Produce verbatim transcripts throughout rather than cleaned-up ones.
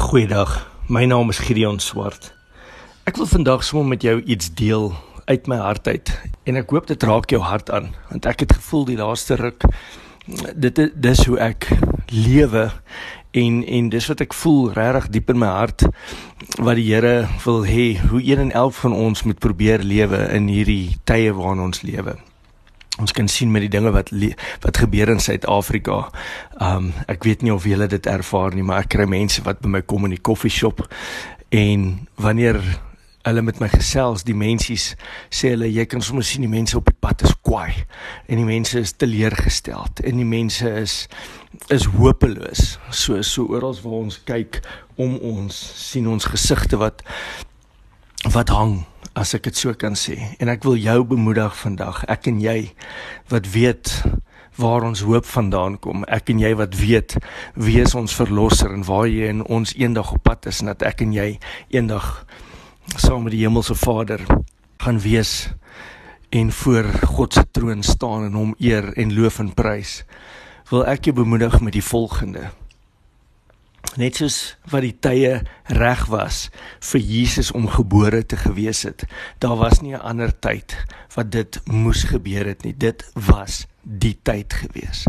Goeiedag, my naam is Gideon Swart. Ek wil vandag sommer met jou iets deel uit my hart uit, en ek hoop dit raak jou hart aan, want ek het gevoel die laaste ruk, dit is hoe ek lewe, en, en dis wat ek voel regtig diep in my hart, wat die Here wil hê, hoe een en elk van ons moet probeer lewe in hierdie tye waarin ons lewe. Ons kan sien met die dinge wat, wat gebeur in Suid-Afrika. Um, ek weet nie of julle dit ervaar nie, maar ek kry mense wat by my kom in die koffieshop, en wanneer hulle met my gesels, die mensies sê hulle, jy kan soms sien die mense op die pad is kwaai, en die mense is teleurgesteld, en die mense is, is hopeloos. So, so oral waar ons kyk om ons, sien ons gesigte wat, wat hang, as ek het so kan sê, en ek wil jou bemoedig vandag, ek en jy, wat weet waar ons hoop vandaan kom, ek en jy wat weet, wie is ons verlosser, en waar jy en ons eendag op pad is, en dat ek en jy eendag, saam met die hemelse Vader, gaan wees, en voor God se troon staan, en hom eer, en loof en prys, wil ek jou bemoedig met die volgende. Net soos wat die tye reg was vir Jesus om gebore te gewees het, daar was nie 'n ander tyd wat dit moes gebeur het nie, dit was die tyd gewees.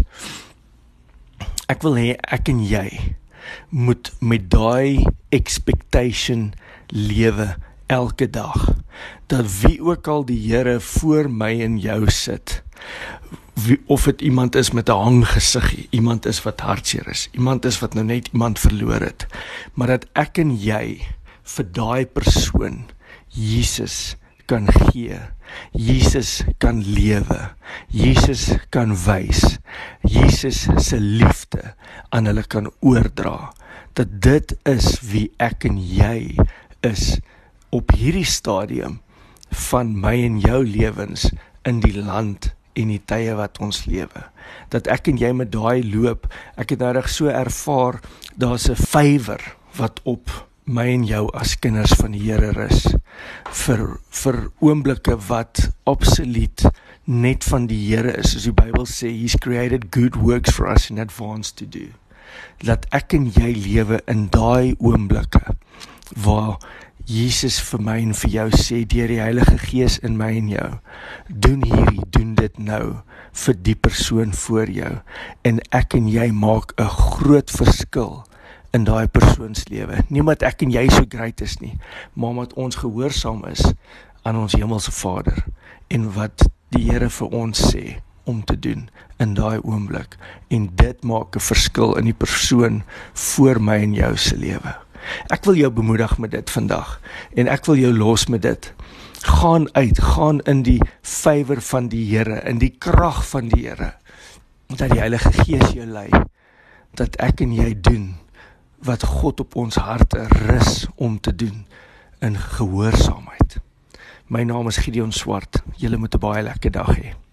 Ek wil hê ek en jy moet met daai expectation lewe elke dag, dat wie ook al die Here voor my en jou sit, wie, of het iemand is met 'n hanggesig, iemand is wat hartseer is, iemand is wat nou net iemand verloor het, maar dat ek en jy vir daai persoon Jesus kan gee, Jesus kan lewe, Jesus kan wys, Jesus se liefde aan hulle kan oordra, dat dit is wie ek en jy is op hierdie stadium van my en jou lewens in die land en die tye wat ons lewe. Dat ek en jy met daai loop, ek het nou reg so ervaar, daar's 'n vywer wat op my en jou as kinders van die Here is, vir, vir oomblikke wat absoluut net van die Here is, soos die Bybel sê, He's created good works for us in advance to do. Dat ek en jy lewe in daai oomblikke, waar Jesus vir my en vir jou sê, deur die Heilige Gees in my en jou, doen hierdie, doen dit nou, vir die persoon voor jou, en ek en jy maak 'n groot verskil in daai persoons lewe. Nie omdat ek en jy so great is nie, maar omdat ons gehoorsaam is aan ons hemelse Vader, en wat die Here vir ons sê om te doen in daai oomblik, en dit maak 'n verskil in die persoon voor my en jou se lewe. Ek wil jou bemoedig met dit vandag, en ek wil jou los met dit. Gaan uit, gaan in die vywer van die Here, in die krag van die Here, dat die Heilige Gees jou lei, dat ek en jy doen, wat God op ons harte rus om te doen, in gehoorsaamheid. My naam is Gideon Swart, julle moet 'n baie lekker dag hê.